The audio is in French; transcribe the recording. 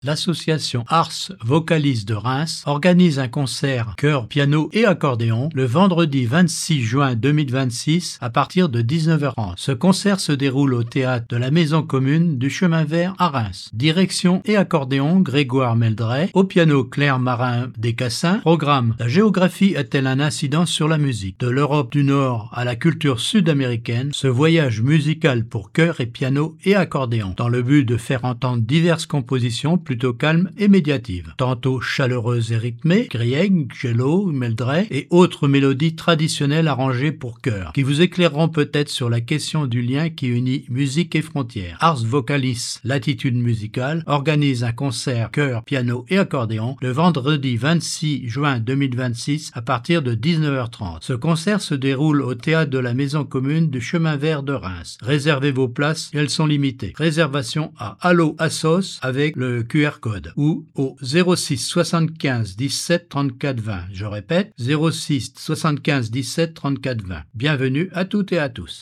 L'association Ars Vocalis de Reims organise un concert chœur, piano et accordéon le vendredi 26 juin 2026 à partir de 19h30. Ce concert se déroule au théâtre de la Maison Commune du Chemin Vert à Reims. Direction et accordéon Grégoire Meldray, au piano Claire Marin-Descassins. Programme: la géographie a-t-elle un incident sur la musique? De l'Europe du Nord à la culture sud-américaine, ce voyage musical pour chœur et piano et accordéon, dans le but de faire entendre diverses compositions plutôt calmes et médiatives, tantôt chaleureuses et rythmées, Grieg, Gello, Meldray et autres mélodies traditionnelles arrangées pour chœur, qui vous éclaireront peut-être sur la question du lien qui unit musique et frontières. Ars Vocalis, l'attitude musicale, organise un concert chœur, piano et accordéon le vendredi 26 juin 2026 à partir de 19h30. Ce concert se déroule au théâtre de la Maison Commune du Chemin Vert de Reims. Réservez vos places, elles sont limitées. Réservation à Allo Assos avec le QR code ou au 06 75 17 34 20. Je répète, 06 75 17 34 20. Bienvenue à toutes et à tous.